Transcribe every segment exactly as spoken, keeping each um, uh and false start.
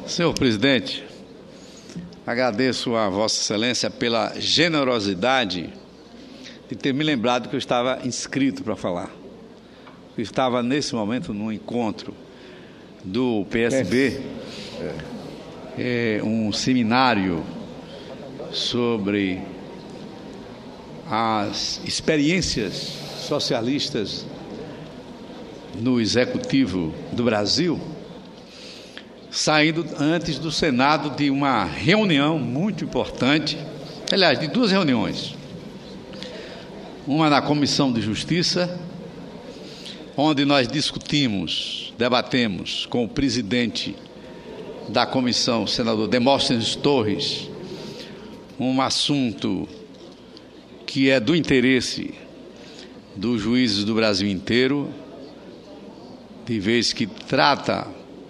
Senhor presidente, agradeço a Vossa Excelência pela generosidade de ter me lembrado que eu estava inscrito para falar. Eu estava, nesse momento, num encontro do P S B, é, um seminário sobre as experiências socialistas no Executivo do Brasil, saindo antes do Senado de uma reunião muito importante, aliás, de duas reuniões. Uma na Comissão de Justiça, onde nós discutimos, debatemos com o presidente da comissão, o senador Demóstenes Torres, um assunto que é do interesse dos juízes do Brasil inteiro, de vez que trata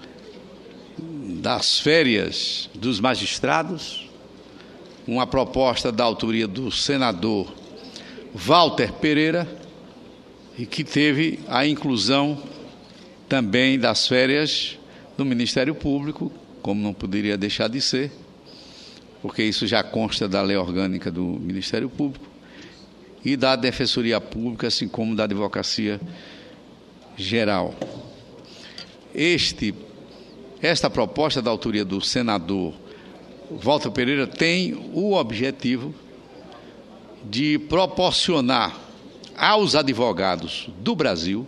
das férias dos magistrados, uma proposta da autoria do senador Walter Pereira, e que teve a inclusão também das férias do Ministério Público, como não poderia deixar de ser, porque isso já consta da lei orgânica do Ministério Público e da Defensoria Pública, assim como da Advocacia Geral. Este, esta proposta da autoria do senador Walter Pereira tem o objetivo de proporcionar aos advogados do Brasil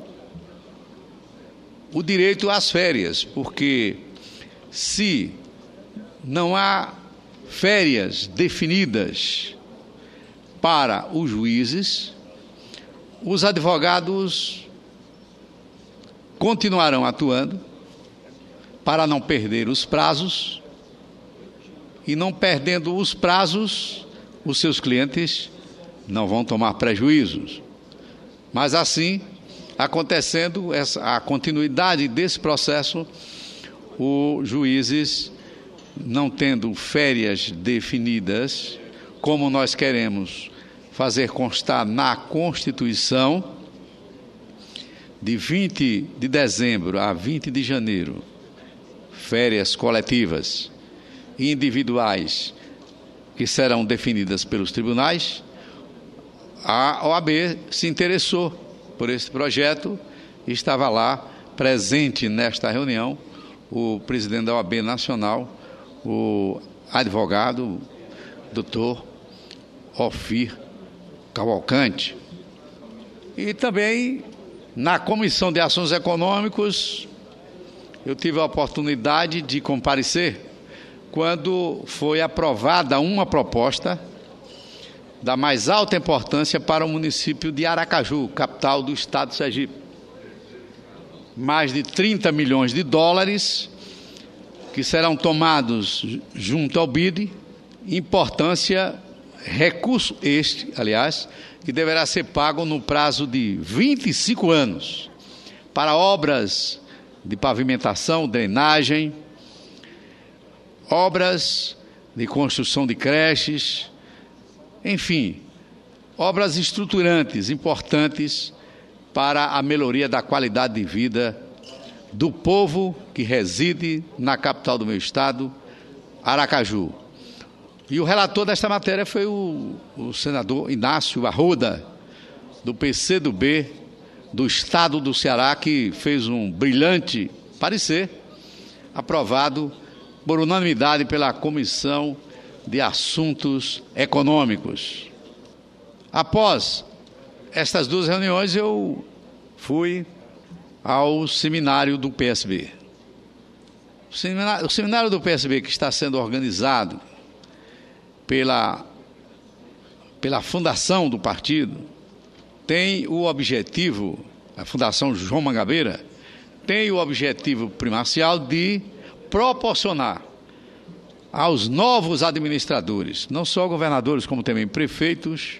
o direito às férias, porque se não há férias definidas para os juízes, os advogados continuarão atuando para não perder os prazos, e não perdendo os prazos, os seus clientes não vão tomar prejuízos. Mas assim, acontecendo essa, a continuidade desse processo, os juízes, não tendo férias definidas, como nós queremos fazer constar na Constituição, de vinte de dezembro a vinte de janeiro, férias coletivas e individuais que serão definidas pelos tribunais, a O A B se interessou por esse projeto e estava lá presente nesta reunião o presidente da O A B Nacional, o advogado doutor Ofir Cavalcante. E também na Comissão de Assuntos Econômicos eu tive a oportunidade de comparecer quando foi aprovada uma proposta da mais alta importância para o município de Aracaju, capital do estado de Sergipe. Mais de trinta milhões de dólares que serão tomados junto ao B I D, importância, recurso este, aliás, que deverá ser pago no prazo de vinte e cinco anos para obras de pavimentação, drenagem, obras de construção de creches, enfim, obras estruturantes, importantes para a melhoria da qualidade de vida do povo que reside na capital do meu estado, Aracaju. E o relator desta matéria foi o, o senador Inácio Arruda, do P C do B, do estado do Ceará, que fez um brilhante parecer, aprovado por unanimidade pela Comissão de Assuntos Econômicos. Após estas duas reuniões, eu fui ao seminário do P S B. O seminário, o seminário do P S B, que está sendo organizado pela, pela fundação do partido, tem o objetivo, a Fundação João Mangabeira, tem o objetivo primacial de proporcionar aos novos administradores, não só governadores, como também prefeitos,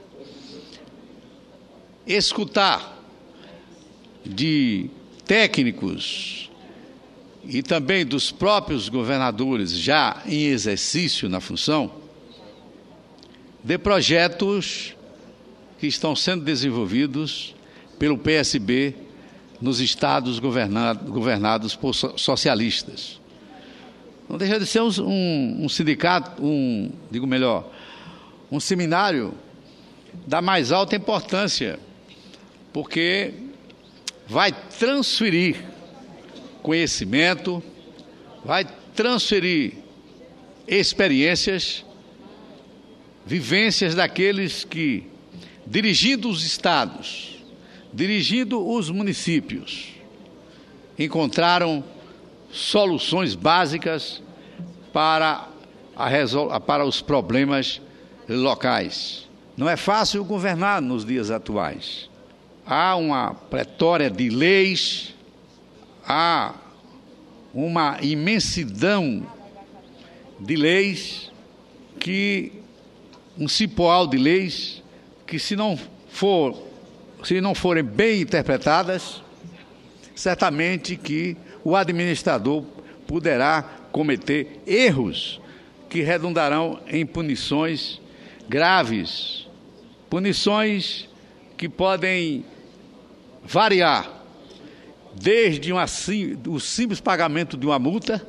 escutar de técnicos e também dos próprios governadores já em exercício na função, de projetos que estão sendo desenvolvidos pelo P S B nos estados governado, governados por socialistas. não deixa de ser um, um, um sindicato, um, digo melhor, um seminário da mais alta importância, porque vai transferir conhecimento, vai transferir experiências, vivências daqueles que, dirigindo os estados, dirigindo os municípios, encontraram soluções básicas para, a resol- para os problemas locais. Não é fácil governar nos dias atuais. Há uma pletória de leis, há uma imensidão de leis, que um cipoal de leis que, se não for, se não forem bem interpretadas, certamente que o administrador poderá cometer erros que redundarão em punições graves, punições que podem variar desde uma, o simples pagamento de uma multa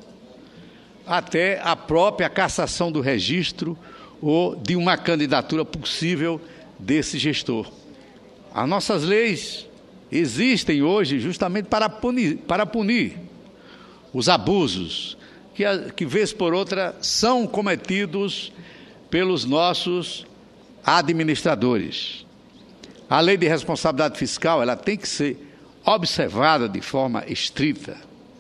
até a própria cassação do registro ou de uma candidatura possível desse gestor. As nossas leis existem hoje justamente para punir, para punir os abusos que, que, vez por outra, são cometidos pelos nossos administradores. A lei de responsabilidade fiscal, ela tem que ser observada de forma estrita,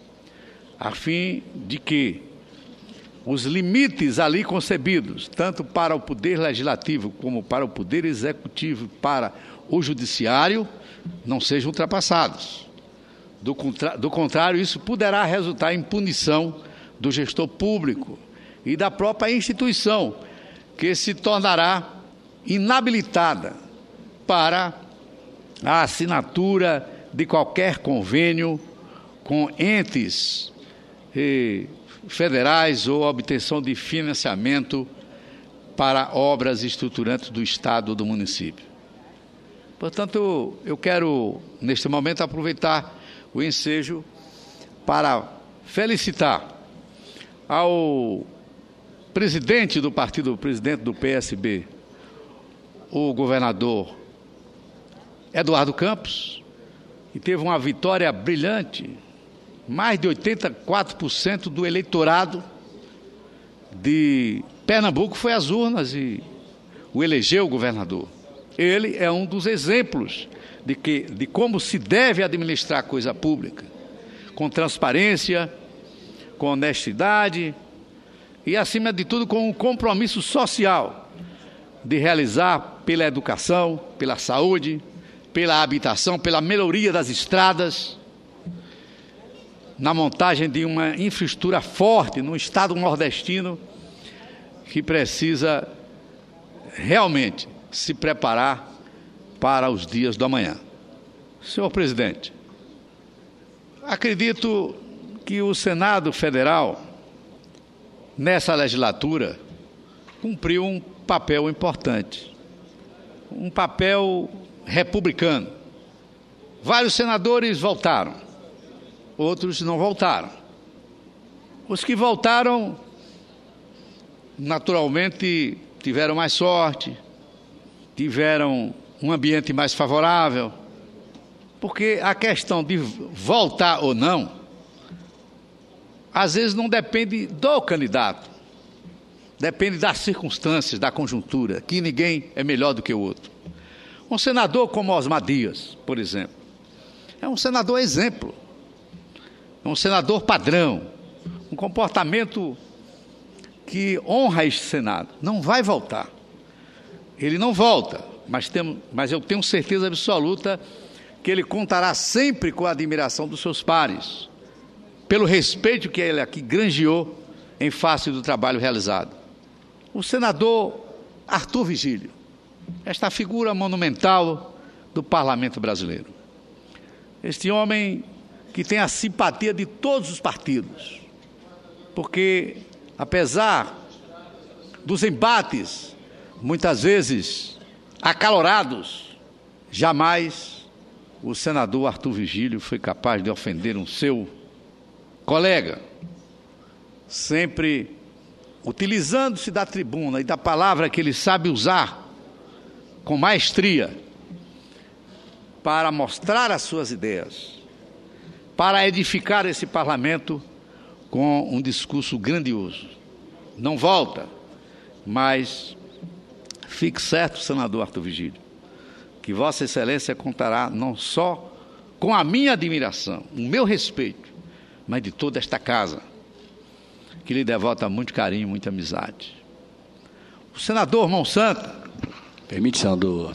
a fim de que os limites ali concebidos, tanto para o poder legislativo como para o poder executivo, para o judiciário, não sejam ultrapassados. Do, contra... do contrário, isso poderá resultar em punição do gestor público e da própria instituição, que se tornará inabilitada para a assinatura de qualquer convênio com entes eh, federais ou obtenção de financiamento para obras estruturantes do Estado ou do município. Portanto, eu quero, neste momento, aproveitar o ensejo para felicitar ao presidente do partido, o presidente do P S B, o governador Eduardo Campos, que teve uma vitória brilhante. Mais de oitenta e quatro por cento do eleitorado de Pernambuco foi às urnas e o elegeu governador. Ele é um dos exemplos de, que, de como se deve administrar a coisa pública, com transparência, com honestidade e, acima de tudo, com um compromisso social de realizar pela educação, pela saúde, pela habitação, pela melhoria das estradas, na montagem de uma infraestrutura forte no estado nordestino, que precisa realmente se preparar para os dias do amanhã. Senhor presidente, acredito que o Senado Federal, nessa legislatura, cumpriu um papel importante, um papel republicano. Vários senadores voltaram, outros não voltaram. Os que voltaram, naturalmente, tiveram mais sorte, tiveram um ambiente mais favorável, porque a questão de voltar ou não, às vezes não depende do candidato, depende das circunstâncias, da conjuntura, que ninguém é melhor do que o outro. Um senador como Osmar Dias, por exemplo, é um senador exemplo, é um senador padrão, um comportamento que honra este Senado. Não vai voltar, ele não volta, mas, tem, mas eu tenho certeza absoluta que ele contará sempre com a admiração dos seus pares, pelo respeito que ele aqui granjeou em face do trabalho realizado. O senador Arthur Vigílio, esta figura monumental do parlamento brasileiro. Este homem que tem a simpatia de todos os partidos, porque, apesar dos embates, muitas vezes acalorados, jamais o senador Arthur Vigílio foi capaz de ofender um seu colega, sempre utilizando-se da tribuna e da palavra que ele sabe usar com maestria para mostrar as suas ideias, para edificar esse parlamento com um discurso grandioso. Não volta, mas fique certo, senador Arthur Vigílio, que Vossa Excelência contará não só com a minha admiração, o meu respeito, mas de toda esta casa, que lhe devota muito carinho, muita amizade. O senador Monsanta. Permite, senador.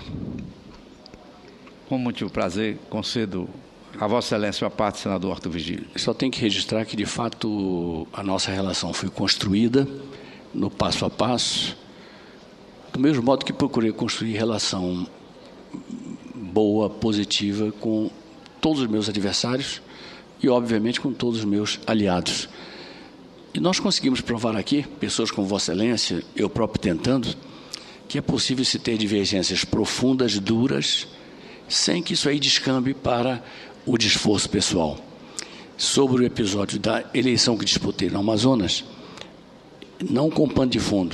Com muito prazer, concedo a Vossa Excelência a parte, senador Arthur Vigílio. Só tenho que registrar que, de fato, a nossa relação foi construída no passo a passo, do mesmo modo que procurei construir relação boa, positiva, com todos os meus adversários e, obviamente, com todos os meus aliados. E nós conseguimos provar aqui, pessoas como Vossa Excelência, eu próprio tentando, que é possível se ter divergências profundas, duras, sem que isso aí descambe para o desforço pessoal. Sobre o episódio da eleição que disputei no Amazonas, não com pano de fundo,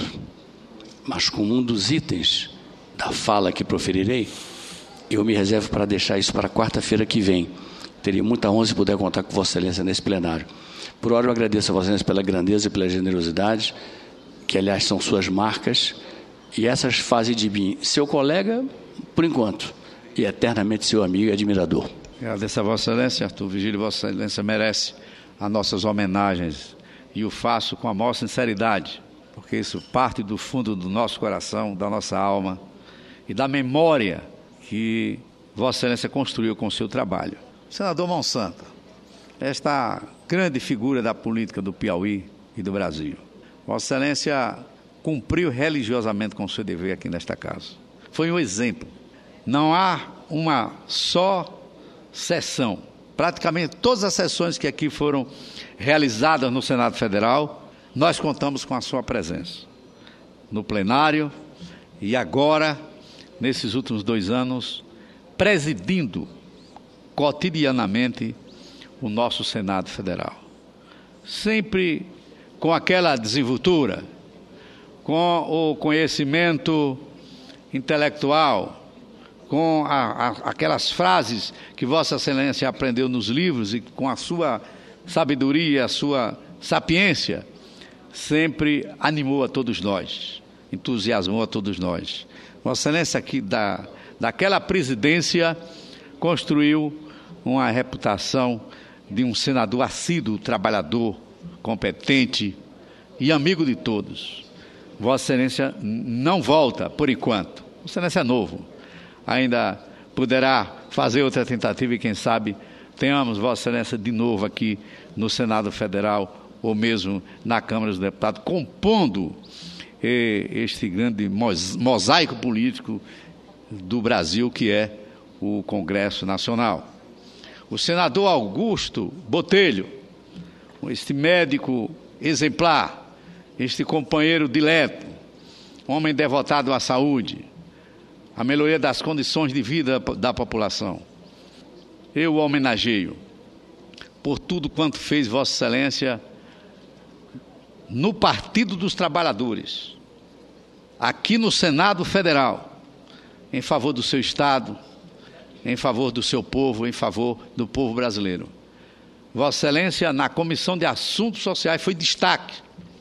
mas com um dos itens da fala que proferirei, eu me reservo para deixar isso para quarta-feira que vem. Teria muita honra se puder contar com Vossa Excelência nesse plenário. Por hora, eu agradeço a Vossa Excelência pela grandeza e pela generosidade, que, aliás, são suas marcas, e essas fazem de mim seu colega, por enquanto, e eternamente seu amigo e admirador. Agradeço a Vossa Excelência, Arthur Vigílio. Vossa Excelência merece as nossas homenagens, e o faço com a maior sinceridade, porque isso parte do fundo do nosso coração, da nossa alma, e da memória que Vossa Excelência construiu com o seu trabalho. Senador Monsanta, esta grande figura da política do Piauí e do Brasil, Vossa Excelência cumpriu religiosamente com o seu dever aqui nesta casa. Foi um exemplo. Não há uma só sessão, praticamente todas as sessões que aqui foram realizadas no Senado Federal, nós contamos com a sua presença no plenário e agora, nesses últimos dois anos, presidindo cotidianamente o nosso Senado Federal. Sempre com aquela desenvoltura, com o conhecimento intelectual, com a, a, aquelas frases que Vossa Excelência aprendeu nos livros e com a sua sabedoria, a sua sapiência, sempre animou a todos nós, entusiasmou a todos nós. Vossa Excelência aqui da, daquela presidência construiu uma reputação de um senador assíduo, trabalhador, competente e amigo de todos. Vossa Excelência não volta, por enquanto. Vossa Excelência é novo. Ainda poderá fazer outra tentativa e, quem sabe, tenhamos Vossa Excelência de novo aqui no Senado Federal ou mesmo na Câmara dos Deputados, compondo eh, este grande mosaico político do Brasil, que é o Congresso Nacional. O senador Augusto Botelho, este médico exemplar, este companheiro dileto, homem devotado à saúde, à melhoria das condições de vida da população. Eu o homenageio por tudo quanto fez Vossa Excelência no Partido dos Trabalhadores, aqui no Senado Federal, em favor do seu Estado, em favor do seu povo, em favor do povo brasileiro. Vossa Excelência, na Comissão de Assuntos Sociais, foi destaque,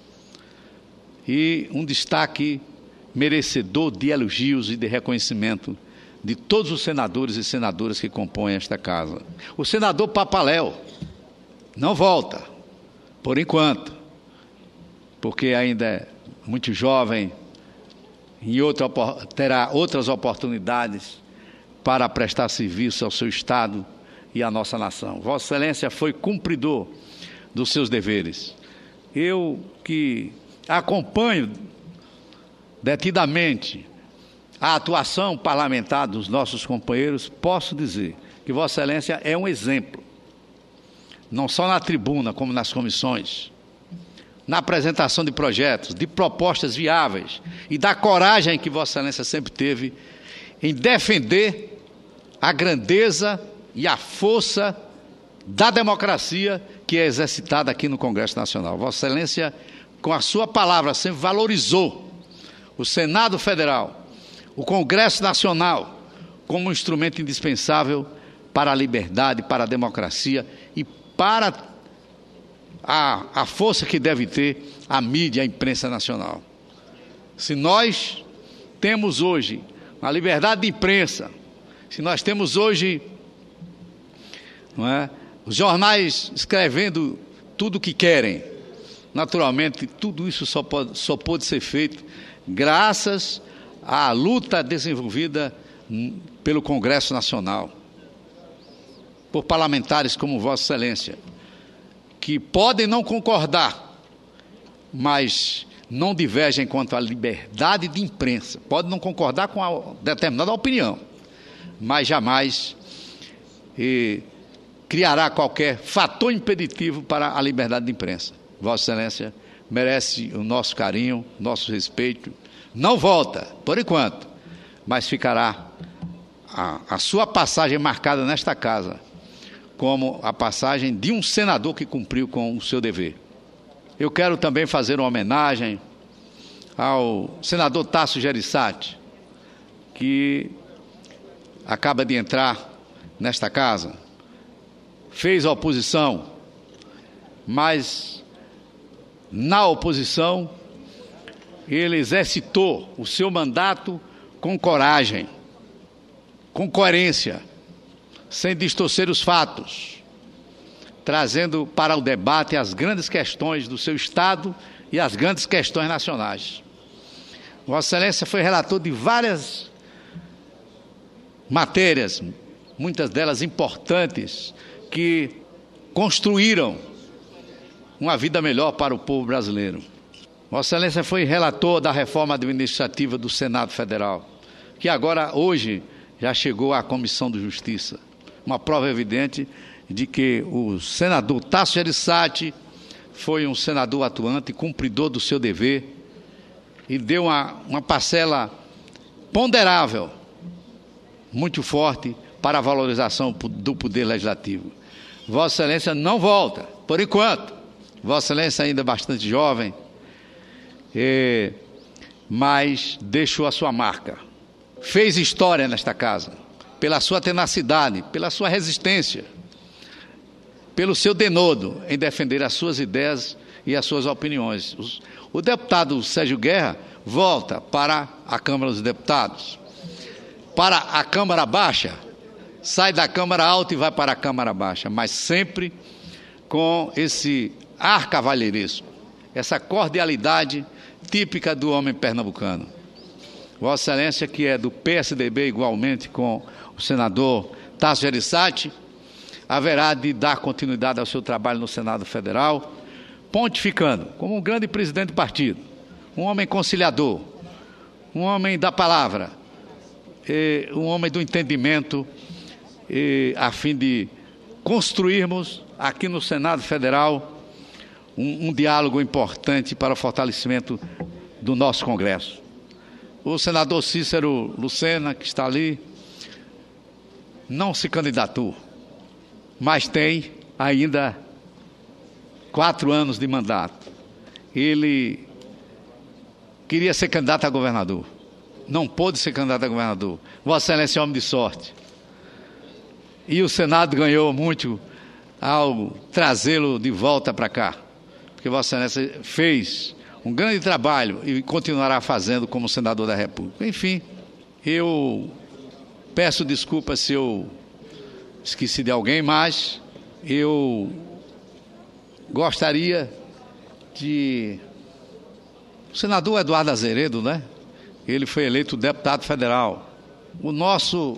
e um destaque merecedor de elogios e de reconhecimento de todos os senadores e senadoras que compõem esta casa. O senador Papaléu não volta, por enquanto, porque ainda é muito jovem e outra, terá outras oportunidades para prestar serviço ao seu Estado e à nossa nação. Vossa Excelência foi cumpridor dos seus deveres. Eu que acompanho detidamente a atuação parlamentar dos nossos companheiros, posso dizer que Vossa Excelência é um exemplo, não só na tribuna, como nas comissões, na apresentação de projetos, de propostas viáveis e da coragem que Vossa Excelência sempre teve em defender a grandeza e a força da democracia que que é exercitada aqui no Congresso Nacional. Vossa Excelência, com a sua palavra, sempre valorizou o Senado Federal, o Congresso Nacional, como um instrumento indispensável para a liberdade, para a democracia e para a, a força que deve ter a mídia, a imprensa nacional. Se nós temos hoje a liberdade de imprensa, se nós temos hoje, não é, os jornais escrevendo tudo o que querem, naturalmente tudo isso só pode, só pode ser feito graças à luta desenvolvida pelo Congresso Nacional, por parlamentares como Vossa Excelência, que podem não concordar, mas não divergem quanto à liberdade de imprensa. Podem não concordar com a determinada opinião, mas jamais eh, criará qualquer fator impeditivo para a liberdade de imprensa. Vossa Excelência merece o nosso carinho, nosso respeito. Não volta, por enquanto, mas ficará a, a sua passagem marcada nesta casa como a passagem de um senador que cumpriu com o seu dever. Eu quero também fazer uma homenagem ao senador Tasso Gereissati, que acaba de entrar nesta casa, fez a oposição, mas na oposição ele exercitou o seu mandato com coragem, com coerência, sem distorcer os fatos, trazendo para o debate as grandes questões do seu Estado e as grandes questões nacionais. Vossa Excelência foi relator de várias matérias, muitas delas importantes, que construíram uma vida melhor para o povo brasileiro. Vossa Excelência foi relator da reforma administrativa do Senado Federal, que agora, hoje, já chegou à Comissão de Justiça. Uma prova evidente de que o senador Tasso Gereissati foi um senador atuante, cumpridor do seu dever e deu uma, uma parcela ponderável, muito forte, para a valorização do poder legislativo. Vossa Excelência não volta, por enquanto. Vossa Excelência ainda é bastante jovem, é, mas deixou a sua marca. Fez história nesta casa, pela sua tenacidade, pela sua resistência, pelo seu denodo em defender as suas ideias e as suas opiniões. O deputado Sérgio Guerra volta para a Câmara dos Deputados. Para a Câmara Baixa, sai da Câmara Alta e vai para a Câmara Baixa, mas sempre com esse ar cavalheiresco, essa cordialidade típica do homem pernambucano. Vossa Excelência, que é do P S D B igualmente com o senador Tasso Gereissati, haverá de dar continuidade ao seu trabalho no Senado Federal, pontificando como um grande presidente do partido, um homem conciliador, um homem da palavra, um homem do entendimento, a fim de construirmos aqui no Senado Federal um, um diálogo importante para o fortalecimento do nosso Congresso. O senador Cícero Lucena, que está ali, não se candidatou, mas tem ainda quatro anos de mandato. Ele queria ser candidato a governador, não pôde ser candidato a governador. Vossa Excelência é homem de sorte. E o Senado ganhou muito ao trazê-lo de volta para cá, porque Vossa Excelência fez um grande trabalho e continuará fazendo como senador da República. Enfim, eu peço desculpas se eu esqueci de alguém, mas eu gostaria de... O senador Eduardo Azeredo, né? Ele foi eleito deputado federal. O nosso,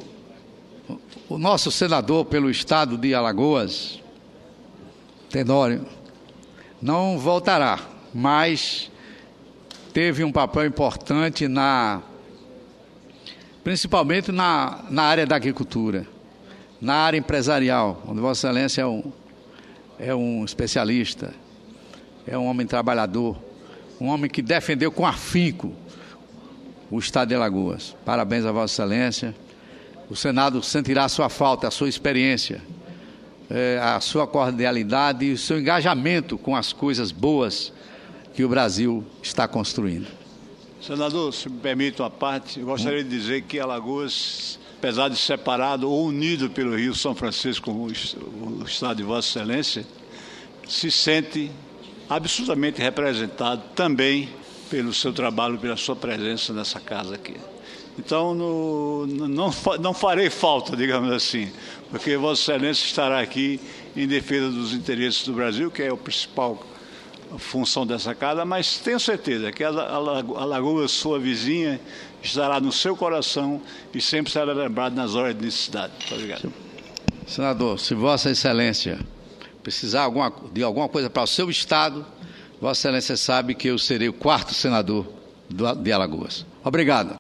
o nosso senador pelo estado de Alagoas, Tenório, não voltará, mas teve um papel importante, na, principalmente na, na área da agricultura, na área empresarial, onde Vossa Excelência é um, é um especialista, é um homem trabalhador, um homem que defendeu com afinco o estado de Alagoas. Parabéns a Vossa Excelência. O Senado sentirá a sua falta, a sua experiência, é, a sua cordialidade e o seu engajamento com as coisas boas que o Brasil está construindo. Senador, se me permite uma parte, eu gostaria de dizer que Alagoas, apesar de separado ou unido pelo Rio São Francisco, o estado de Vossa Excelência, se sente absolutamente representado também pelo seu trabalho, pela sua presença nessa casa aqui. Então, no, não, não farei falta, digamos assim, porque Vossa Excelência estará aqui em defesa dos interesses do Brasil, que é a principal função dessa casa, mas tenho certeza que a Alagoas, sua vizinha, estará no seu coração e sempre será lembrado nas horas de necessidade. Muito obrigado. Senador, se Vossa Excelência precisar alguma, de alguma coisa para o seu estado, Vossa Excelência sabe que eu serei o quarto senador de Alagoas. Obrigado.